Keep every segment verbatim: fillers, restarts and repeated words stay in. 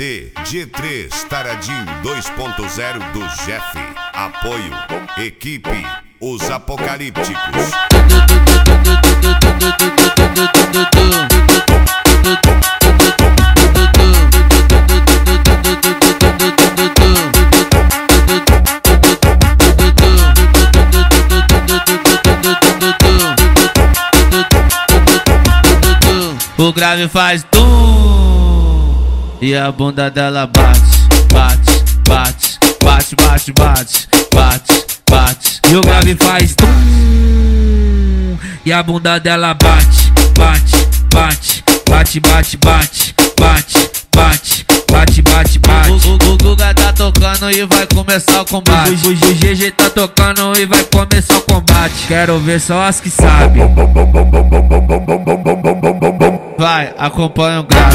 D G três Taradinho dois ponto zero do Jeff. Apoio, equipe, os Apocalípticos. O grave faz tum e a bunda dela bate, bate, bate, bate, bate, bate, bate, bate. E o grave faz tum e a bunda dela bate, bate, bate, bate, bate, bate, bate, bate, bate, bate, bate. O, o, o Guga tá tocando e vai começar o combate. O, o G G tá tocando e vai começar o combate. Quero ver só as que sabem. Vai, acompanha o grave.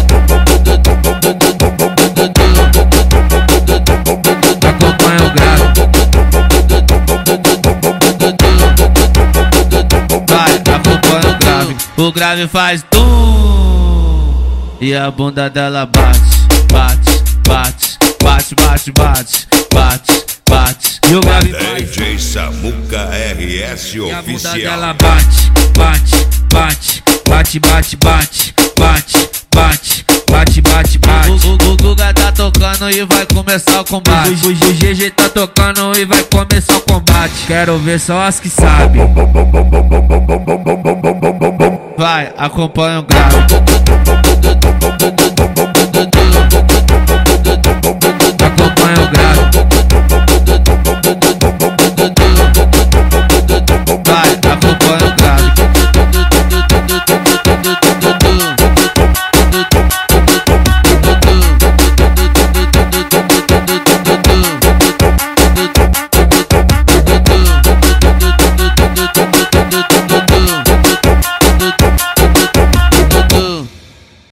Acompanha o grave. Vai, acompanha o grave. O grave faz tum e a bunda dela bate, bate, bate, bate, bate, bate, bate, bate. E o grave faz D J Samuca R S e a bunda Oficial. dela bate, bate, bate, bate, bate, bate, bate, bate, bate, bate, bate. O, o, o Guga tá tocando e vai começar o combate. O, o G G tá tocando e vai começar o combate. Quero ver só as que sabem. Vai, acompanha o grave. Acompanha o grave.